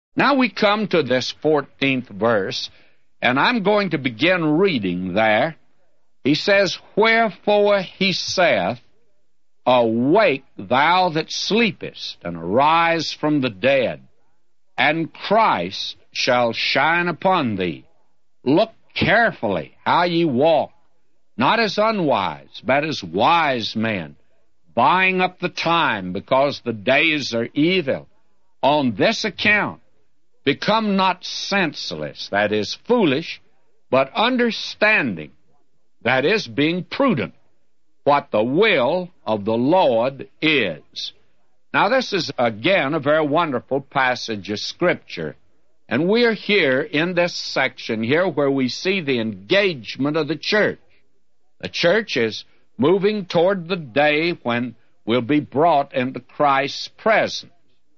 Now we come to this 14th verse, and I'm going to begin reading there. He says, Wherefore he saith, Awake, thou that sleepest, and arise from the dead, and Christ shall shine upon thee. Look carefully how ye walk, not as unwise, but as wise men, buying up the time, because the days are evil. On this account, become not senseless, that is, foolish, but understanding, that is, being prudent, what the will of the Lord is. Now, this is, again, a very wonderful passage of Scripture. And we're here in this section here where we see the engagement of the church. The church is moving toward the day when we'll be brought into Christ's presence.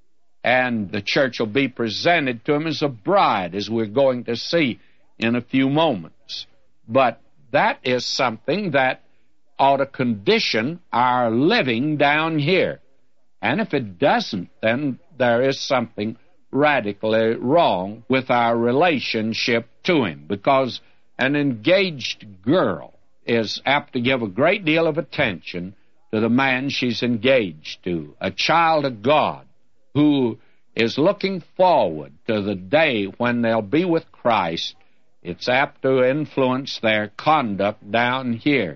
And the church will be presented to him as a bride, as we're going to see in a few moments. But that is something that ought to condition our living down here. And if it doesn't, then there is something radically wrong with our relationship to him, because an engaged girl is apt to give a great deal of attention to the man she's engaged to. A child of God who is looking forward to the day when they'll be with Christ, it's apt to influence their conduct down here.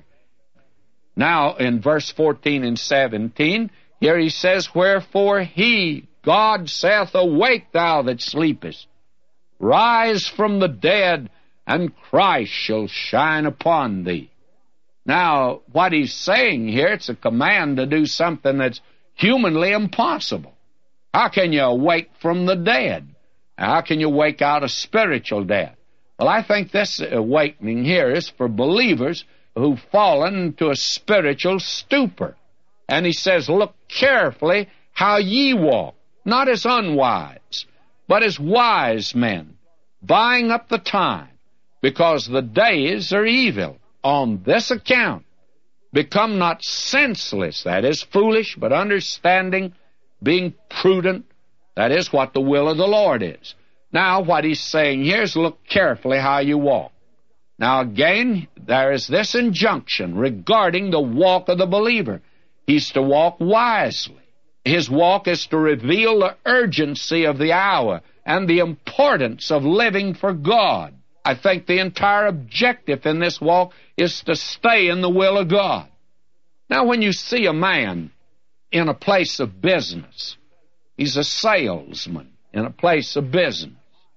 Now, in verse 14 and 17, here he says, Wherefore he, God, saith, Awake, thou that sleepest, rise from the dead, and Christ shall shine upon thee. Now, what he's saying here, it's a command to do something that's humanly impossible. How can you awake from the dead? How can you wake out of spiritual death? Well, I think this awakening here is for believers who've fallen into a spiritual stupor. And he says, Look carefully how ye walk, not as unwise, but as wise men, buying up the time, because the days are evil. On this account, become not senseless, that is, foolish, but understanding, being prudent, that is what the will of the Lord is. Now, what he's saying here is look carefully how you walk. Now, again, there is this injunction regarding the walk of the believer. He's to walk wisely. His walk is to reveal the urgency of the hour and the importance of living for God. I think the entire objective in this walk is to stay in the will of God. Now, when you see a man in a place of business, he's a salesman in a place of business,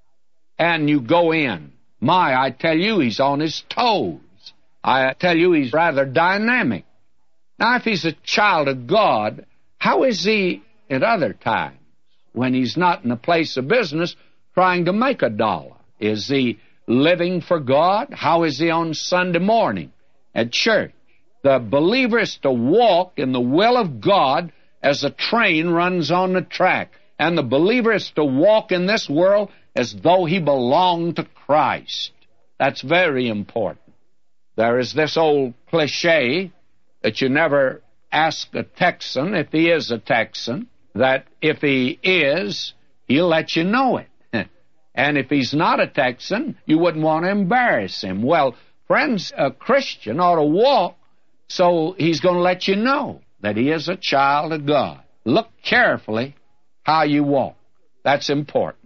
and you go in, I tell you, he's on his toes. I tell you, he's rather dynamic. Now, if he's a child of God, how is he at other times when he's not in a place of business trying to make a dollar? Is he living for God? How is he on Sunday morning at church? The believer is to walk in the will of God as a train runs on the track. And the believer is to walk in this world as though he belonged to Christ. That's very important. There is this old cliche that you never ask a Texan if he is a Texan, that if he is, he'll let you know it. And if he's not a Texan, you wouldn't want to embarrass him. Well, friends, a Christian ought to walk so he's going to let you know that he is a child of God. Look carefully how you walk. That's important.